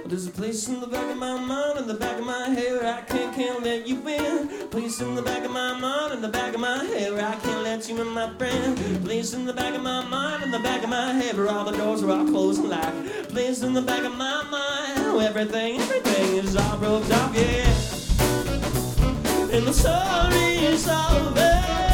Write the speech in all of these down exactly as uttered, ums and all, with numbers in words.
There's a place in the back of my mind, in the back of my head where I can't, can't let you in. Place in the back of my mind, in the back of my head where I can't let you in, my friend. Place in the back of my mind, in the back of my head where all the doors are all closed and locked. Place in the back of my mind where everything, everything is all roped off, yeah. And the story is over.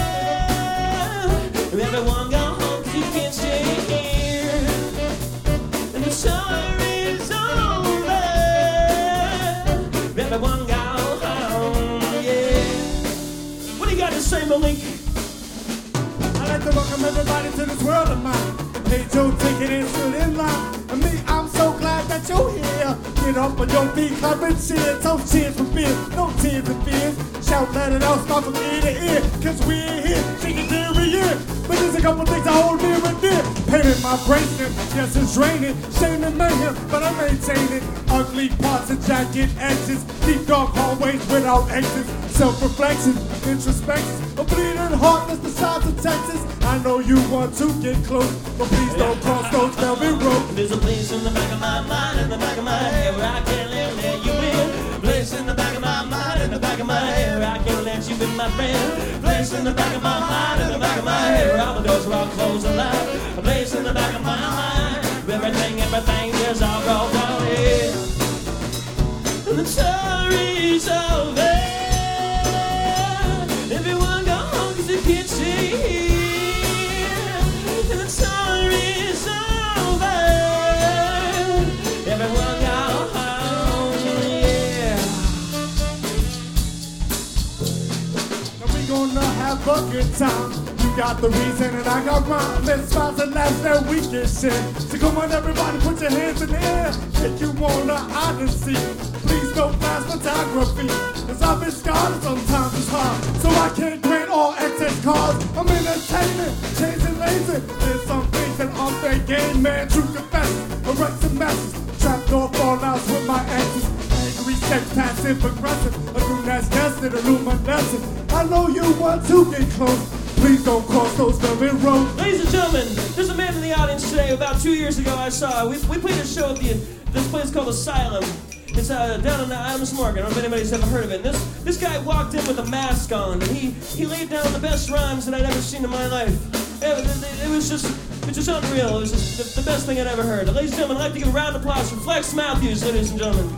Everyone go home 'cause you can't stay here. And the story is over. Everyone go home, yeah. What do you got to say, Malik? I'd like to welcome everybody to this world of mine. Paid your ticket and stood in line. And me, I'm so glad that you're here. Get up on your feet, clap and cheer. Toast cheers for fear, no tears and fears. Shout, let it out, start from ear to ear. 'Cause we're here, singing every year. But there's a couple things I hold near and dear. Painted my bracelet, yes it's raining. Shame and mayhem, but I maintain it. Ugly parts and jagged edges. Deep dark hallways without exits. Self-reflection, introspection. A bleeding heart that's the size of Texas. I know you want to get close, but please don't cross those velvet roads. There's a place in the back of my mind, in the back of my head where I can't let, let you in. Place in the back of my mind, in the back of my head where I can't let you in, my friend. Place in the back of my mind, in the back of my head where all the doors are all closed and locked. A place in the back of my mind where everything, everything is all rolled down here. And the story's over. Everyone go home 'cause you can't stay here. And the story's over. Everyone go home, yeah. Now we gonna have a good time. You got the reason and I got mine. Let's find the last that we can share. So come on everybody, put your hands in the air. If you wanna odyssey, please don't flash photography. 'Cause I've been scarred and sometimes it's hard. So I can't grant all excess cars. I'm entertaining, chasing lazy. There's some things that aren't their game, man. True confession, erect some messes. Trapped off fallouts with my exes. Angry sex, passive, aggressive. A new that's tested, a luminescent. I know you want to get close. Please don't cross those velvet roads. Ladies and gentlemen, there's a man in the audience today. About two years ago, I saw. We, we played a show at the, this place called Asylum. It's uh, down in uh, Adams Morgan. I don't know if anybody's ever heard of it. This this guy walked in with a mask on, and he he laid down the best rhymes that I'd ever seen in my life. It, it, it was just it was just unreal. It was just the, the best thing I'd ever heard. Ladies and gentlemen, I'd like to give a round of applause for Flex Matthews, ladies and gentlemen.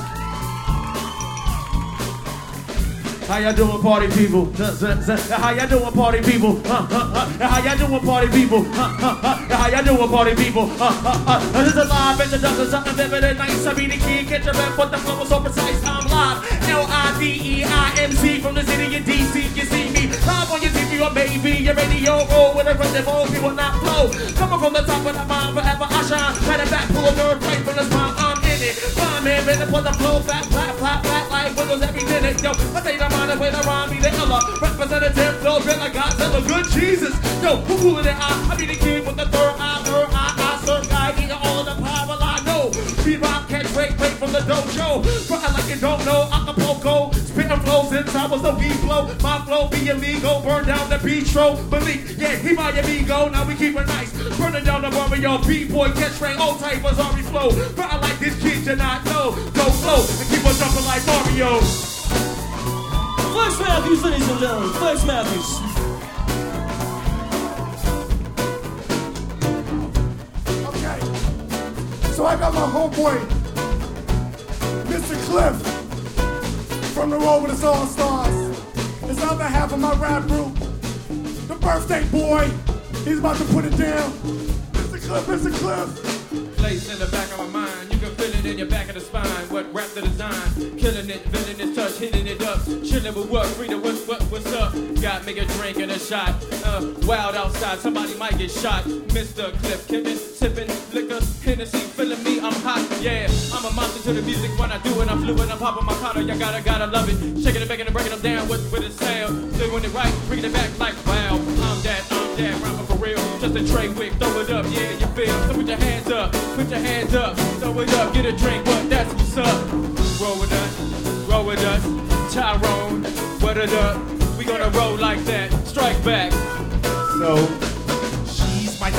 How y'all doing, party people? How y'all doing, party people? How y'all doing, party people? How y'all doing, party people? This is a live introduction, something vivid and nice. I be the key, catch a rep, but the flow is so precise. I'm live, L I V E I M C from the city of D C. You see me live on your T V or maybe your radio roll with a rendezvous. People not flow. Coming from the top of the mind, forever I shine. Matter of fact, pull a nerve right from the spine. I'm in it. Fine man, ready for the flow, flat, flat, flat, flat, like windows every minute. Yo, I say the mind way around me, the illa representative, no bit like Godzilla, good Jesus. Yo, who cooler than I? I be the king with the third eye, third eye, I serve guy, eating all the power I know. Bebop, catch, break, break from the dojo. Frontin' like you don't know, Acapulco. Spittin' flows inside was the weed flow. My flow be illegal, burn down the bistro. Believe, yeah, he my amigo, now we keep it nice. Burning down the Mario, B-boy, catch, rain, all type of Zari flow. Frontin' like this kid you not know. Go flow, and keep on jumping like Mario. Flex Matthews, ladies and gentlemen. Flex Matthews. Okay. So I got my homeboy, Mister Cliff, from the Road with His All Stars. This other half of my rap group, the birthday boy. He's about to put it down. Mister Cliff, Mister Cliff. Place in the back of my mind, you can feel it in your back of the spine. What rap the design, killing it, feeling this touch, hitting it up, chilling with what, freedom, what, what, what's up? Got me a drink and a shot, uh, wild outside, somebody might get shot. Mister Cliff, kicking, sipping, liquor, Hennessy, feeling me, I'm hot, yeah. I'm a monster to the music when I do it, I'm fluid, I'm popping my collar, y'all gotta, gotta love it. Shaking it, making it, breaking them down with, with a sound. Doing it right, bringing it back like wow. I'm that, I'm that, rapping for real. Just a Trey Wick, throw it up, yeah, you feel. So put your hands up, put your hands up, throw it up, get a drink, but that's what's up. Roll with us, roll with us, Tyrone, what it up? We gonna roll like that, strike back. So, she's my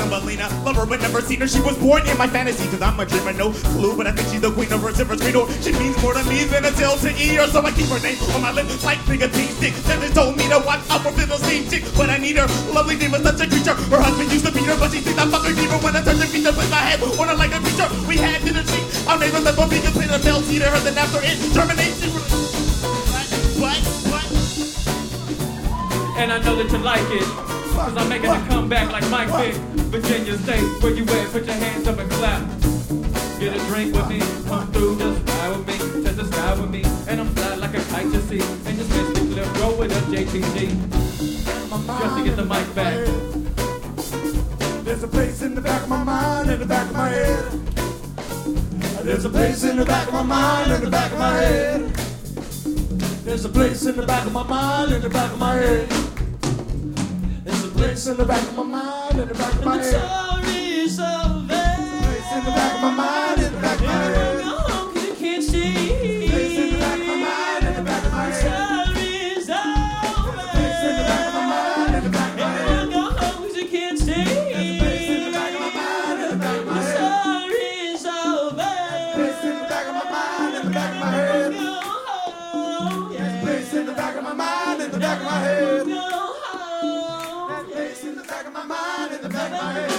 Thumbelina. Lover but never seen her. She was born in my fantasy, cause I'm a dreamer, no clue. But I think she's the queen of her silver screen door. She means more to me than a tail to ear. So I keep her name on my lips like nicotine stick. Then they told me to watch out for Philistine chick. But I need her. Lovely name is such a creature. Her husband used to beat her, but she thinks I'm fucking deeper. When I turn the feature, put my head on her like a creature. We had dinner sleep. Our neighbors left on beacon, played a bell to her. Then after it, termination. What? What? And I know that you like it, cause I'm making a comeback like Mike Vick. Virginia State, where you at? Put your hands up and clap. Get a drink with me, come through, just ride with me, touch the sky with me, and I'm fly like a kite, you see. And just miss the clip, go with us, J T G. Just to get the mic back. There's a place in the back of my mind, in the back of my head. There's a place in the back of my mind, in the back of my head. There's a place in the back of my mind, in the back of my head. There's a place in the back of my mind, in the back of my head. There's a Place in the back of my mind, in the back of my head. you can't see. Place in the back of my mind, in the back of my head. Sorry's over. Place in the back of my mind, in the back of my head. Go home 'cause you can't stay. Place in the back of my mind, in the back of my head. Sorry's over. Place in the back of my mind, in the back of my head. Go home. Yeah. Place in the back of my mind, in the back of my head. Go home. Place in the back of my mind, in the back of my head.